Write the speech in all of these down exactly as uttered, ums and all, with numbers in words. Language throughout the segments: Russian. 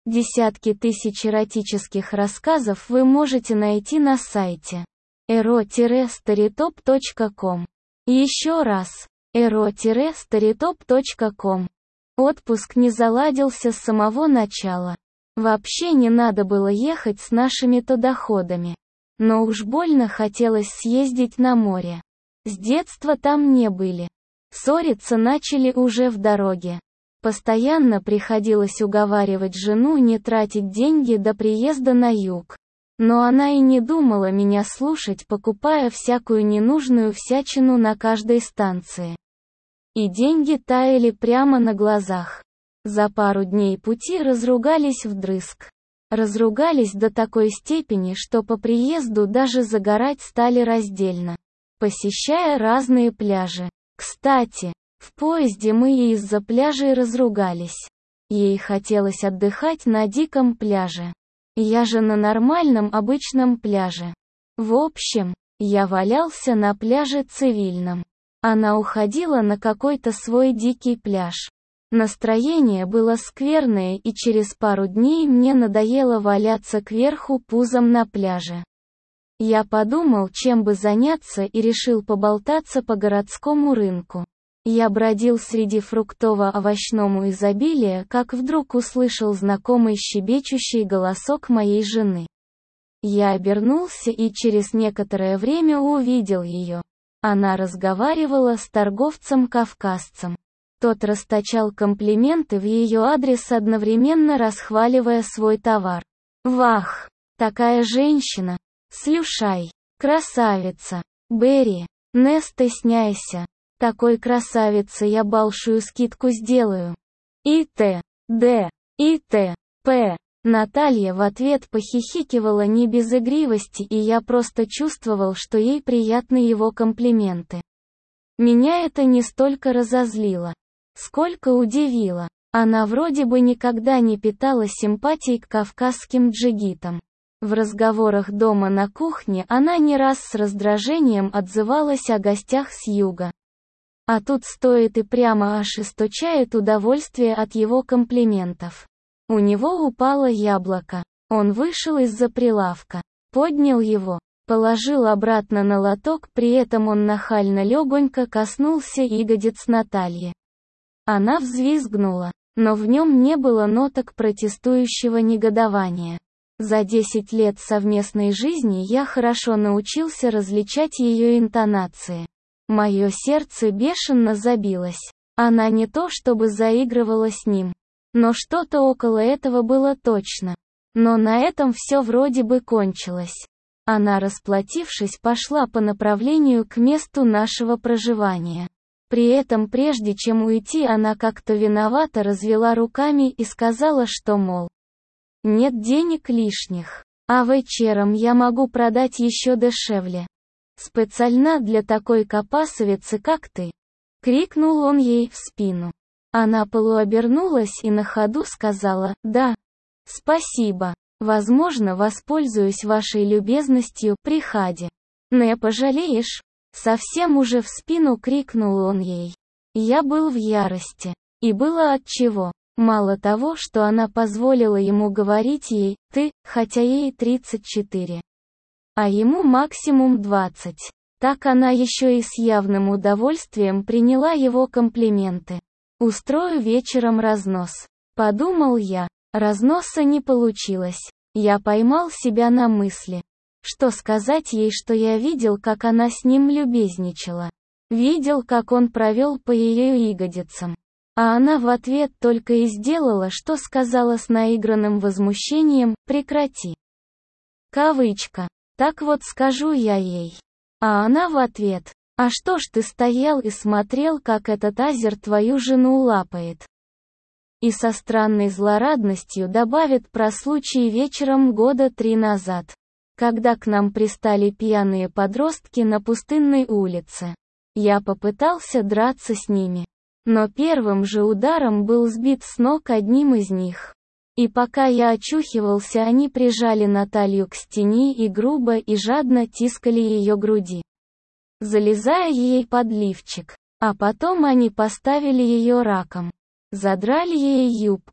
Десятки тысяч эротических рассказов вы можете найти на сайте эро старитоп точка ком. Еще раз, эро старитоп точка ком. Отпуск не заладился с самого начала. Вообще не надо было ехать с нашими-то доходами. Но уж больно хотелось съездить на море. С детства там не были. Ссориться начали уже в дороге. Постоянно приходилось уговаривать жену не тратить деньги до приезда на юг. Но она и не думала меня слушать, покупая всякую ненужную всячину на каждой станции. И деньги таяли прямо на глазах. За пару дней пути разругались вдрызг. Разругались до такой степени, что по приезду даже загорать стали раздельно, посещая разные пляжи. Кстати, в поезде мы и из-за пляжей разругались. Ей хотелось отдыхать на диком пляже. Я же на нормальном обычном пляже. В общем, я валялся на пляже цивильном. Она уходила на какой-то свой дикий пляж. Настроение было скверное, и через пару дней мне надоело валяться кверху пузом на пляже. Я подумал, чем бы заняться, и решил поболтаться по городскому рынку. Я бродил среди фруктово-овощного изобилия, как вдруг услышал знакомый щебечущий голосок моей жены. Я обернулся и через некоторое время увидел ее. Она разговаривала с торговцем-кавказцем. Тот расточал комплименты в ее адрес, одновременно расхваливая свой товар. «Вах! Такая женщина! Слюшай! Красавица! Берри! Не стесняйся! Такой красавице я большую скидку сделаю!» И т. д. и т. п. Наталья в ответ похихикивала не без игривости, и я просто чувствовал, что ей приятны его комплименты. Меня это не столько разозлило, сколько удивило. Она вроде бы никогда не питала симпатий к кавказским джигитам. В разговорах дома на кухне она не раз с раздражением отзывалась о гостях с юга. А тут стоит и прямо аж источает удовольствие от его комплиментов. У него упало яблоко. Он вышел из-за прилавка, поднял его, положил обратно на лоток, при этом он нахально легонько коснулся ягодиц Натальи. Она взвизгнула, но в нем не было ноток протестующего негодования. За десять лет совместной жизни я хорошо научился различать ее интонации. Мое сердце бешено забилось. Она не то чтобы заигрывала с ним, но что-то около этого было точно. Но на этом все вроде бы кончилось. Она, расплатившись, пошла по направлению к месту нашего проживания. При этом, прежде чем уйти, она как-то виновато развела руками и сказала, что, мол, нет денег лишних, а вечером я могу продать еще дешевле. Специально для такой капасовицы, как ты. Крикнул он ей в спину. Она полуобернулась и на ходу сказала: «Да, спасибо, возможно, воспользуюсь вашей любезностью при хаде. Не пожалеешь?» Совсем уже в спину крикнул он ей. Я был в ярости. И было отчего. Мало того, что она позволила ему говорить ей «ты», хотя ей тридцать четыре. А ему максимум двадцать. Так она еще и с явным удовольствием приняла его комплименты. «Устрою вечером разнос», — подумал я. Разноса не получилось. Я поймал себя на мысли. Что сказать ей, что я видел, как она с ним любезничала. Видел, как он провел по ее ягодицам. А она в ответ только и сделала, что сказала с наигранным возмущением: «Прекрати». Кавычка. Так вот скажу я ей. А она в ответ: «А что ж ты стоял и смотрел, как этот азер твою жену лапает?» И со странной злорадностью добавит про случай вечером года три назад, когда к нам пристали пьяные подростки на пустынной улице. Я попытался драться с ними. Но первым же ударом был сбит с ног одним из них. И пока я очухивался, они прижали Наталью к стене и грубо и жадно тискали ее груди, залезая ей под лифчик. А потом они поставили ее раком. Задрали ей юбку.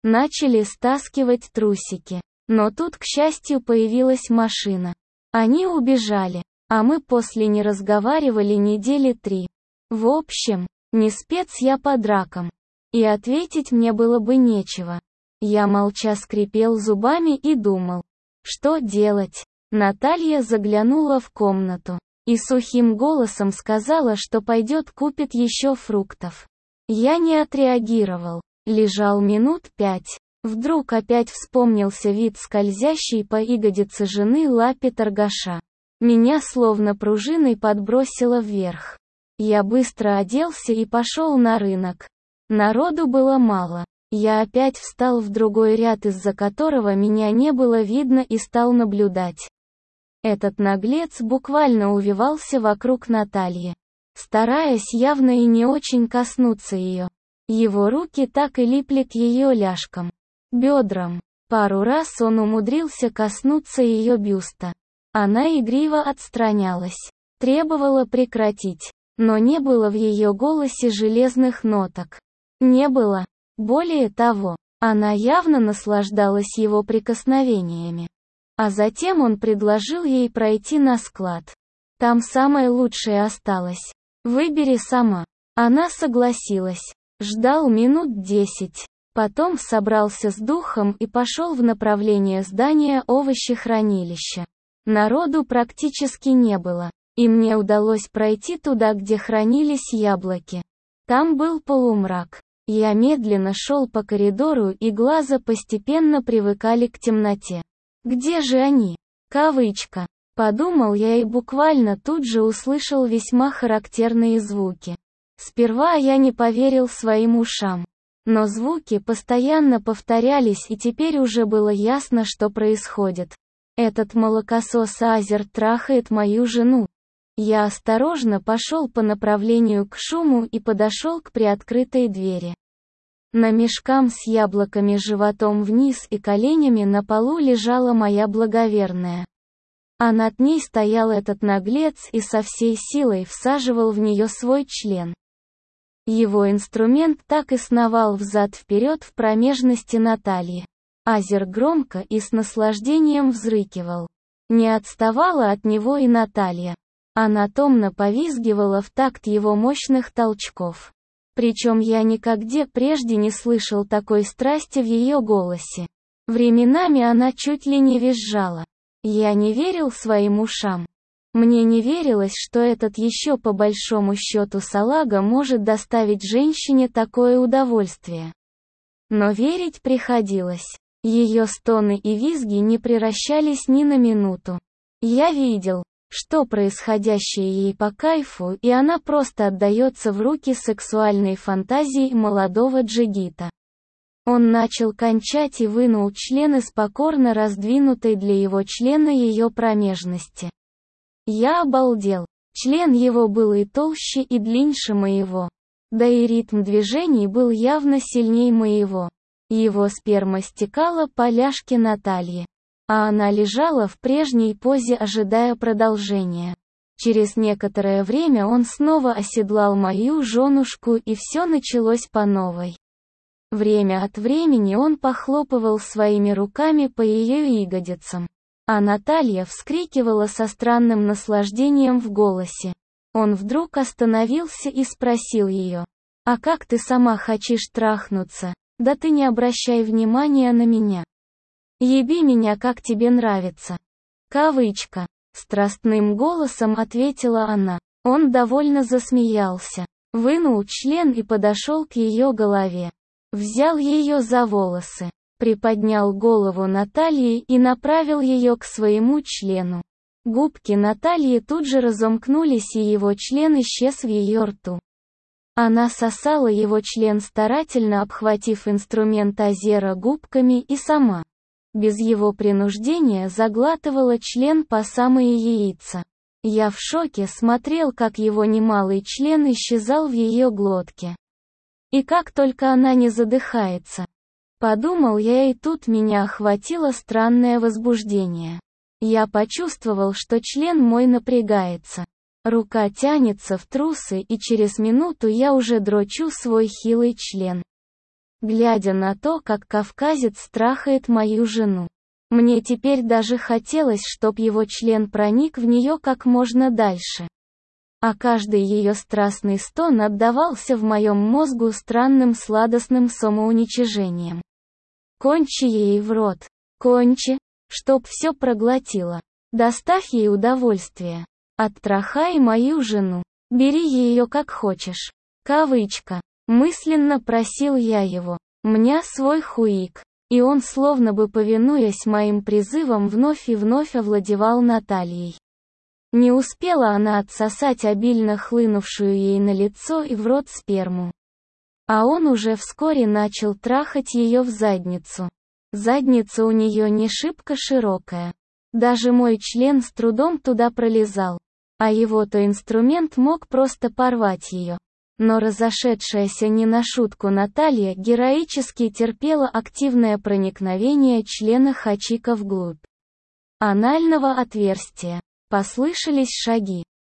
Начали стаскивать трусики. Но тут, к счастью, появилась машина. Они убежали, а мы после не разговаривали недели три. В общем, не спец я по дракам. И ответить мне было бы нечего. Я молча скрипел зубами и думал, что делать. Наталья заглянула в комнату и сухим голосом сказала, что пойдет купит еще фруктов. Я не отреагировал, лежал минут пять. Вдруг опять вспомнился вид скользящей по ягодице жены лапи торгаша. Меня словно пружиной подбросило вверх. Я быстро оделся и пошел на рынок. Народу было мало. Я опять встал в другой ряд, из-за которого меня не было видно, и стал наблюдать. Этот наглец буквально увивался вокруг Натальи, стараясь явно и не очень коснуться ее. Его руки так и липли к ее ляжкам, бедрам. Пару раз он умудрился коснуться ее бюста. Она игриво отстранялась, требовала прекратить, но не было в ее голосе железных ноток. Не было. Более того, она явно наслаждалась его прикосновениями. А затем он предложил ей пройти на склад. Там самое лучшее осталось. Выбери сама. Она согласилась. Ждал минут десять. Потом собрался с духом и пошел в направлении здания овощехранилища. Народу практически не было, и мне удалось пройти туда, где хранились яблоки. Там был полумрак. Я медленно шел по коридору, и глаза постепенно привыкали к темноте. Где же они? Кавычка. Подумал я и буквально тут же услышал весьма характерные звуки. Сперва я не поверил своим ушам. Но звуки постоянно повторялись, и теперь уже было ясно, что происходит. Этот молокосос Азер трахает мою жену. Я осторожно пошел по направлению к шуму и подошел к приоткрытой двери. На мешкам с яблоками животом вниз и коленями на полу лежала моя благоверная. А над ней стоял этот наглец и со всей силой всаживал в нее свой член. Его инструмент так и сновал взад-вперед в промежности Натальи. Азер громко и с наслаждением взрыкивал. Не отставала от него и Наталья. Она томно повизгивала в такт его мощных толчков. Причем я никогда прежде не слышал такой страсти в ее голосе. Временами она чуть ли не визжала. Я не верил своим ушам. Мне не верилось, что этот еще по большому счету салага может доставить женщине такое удовольствие. Но верить приходилось. Ее стоны и визги не прерывались ни на минуту. Я видел, что происходящее ей по кайфу, и она просто отдается в руки сексуальной фантазии молодого джигита. Он начал кончать и вынул член из покорно раздвинутой для его члена ее промежности. Я обалдел. Член его был и толще, и длиннее моего. Да и ритм движений был явно сильней моего. Его сперма стекала по ляжке Натальи, а она лежала в прежней позе, ожидая продолжения. Через некоторое время он снова оседлал мою женушку, и все началось по новой. Время от времени он похлопывал своими руками по ее ягодицам, а Наталья вскрикивала со странным наслаждением в голосе. Он вдруг остановился и спросил ее: «А как ты сама хочешь трахнуться? Да ты не обращай внимания на меня. Еби меня, как тебе нравится». Кавычка. Страстным голосом ответила она. Он довольно засмеялся, вынул член и подошел к ее голове. Взял ее за волосы, приподнял голову Натальи и направил ее к своему члену. Губки Натальи тут же разомкнулись, и его член исчез в ее рту. Она сосала его член, старательно обхватив инструмент Азера губками, и сама, без его принуждения, заглатывала член по самые яйца. Я в шоке смотрел, как его немалый член исчезал в ее глотке. И как только она не задыхается. Подумал я, и тут меня охватило странное возбуждение. Я почувствовал, что член мой напрягается. Рука тянется в трусы, и через минуту я уже дрочу свой хилый член. глядя на то, как кавказец трахает мою жену. Мне теперь даже хотелось, чтоб его член проник в нее как можно дальше. А каждый ее страстный стон отдавался в моем мозгу странным сладостным самоуничижением. Кончи ей в рот. Кончи, чтоб все проглотила. Доставь ей удовольствие. Оттрахай мою жену. Бери ее как хочешь. Кавычка. Мысленно просил я его. Мне свой хуик. И он, словно бы повинуясь моим призывам, вновь и вновь овладевал Натальей. Не успела она отсосать обильно хлынувшую ей на лицо и в рот сперму. А он уже вскоре начал трахать ее в задницу. Задница у нее не шибко широкая. Даже мой член с трудом туда пролезал. А его-то инструмент мог просто порвать ее. Но разошедшаяся не на шутку Наталья героически терпела активное проникновение члена Хачика вглубь анального отверстия. Послышались шаги.